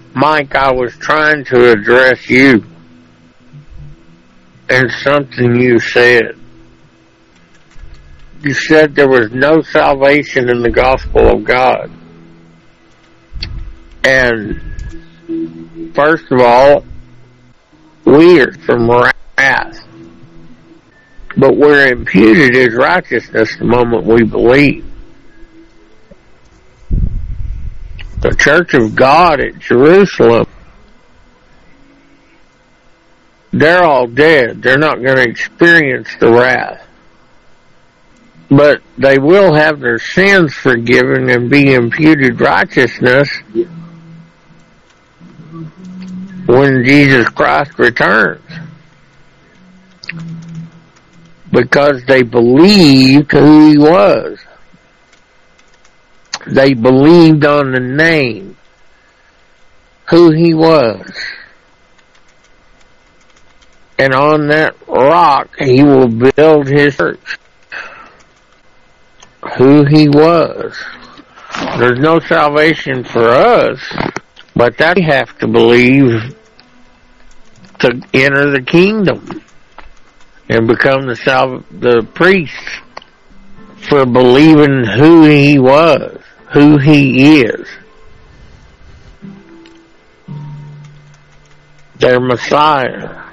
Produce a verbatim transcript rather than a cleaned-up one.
Mike, I was trying to address you and something you said. You said there was no salvation in the gospel of God. And first of all, we are from wrath. But we're imputed as righteousness the moment we believe. The Church of God at Jerusalem, they're all dead. They're not going to experience the wrath. But they will have their sins forgiven and be imputed righteousness when Jesus Christ returns. Because they believed who he was. They believed on the name, who he was. And on that rock he will build his church. Who he was. There's no salvation for us, but that we have to believe to enter the kingdom and become the sal- the priest for believing who he was. Who he is. Their Messiah.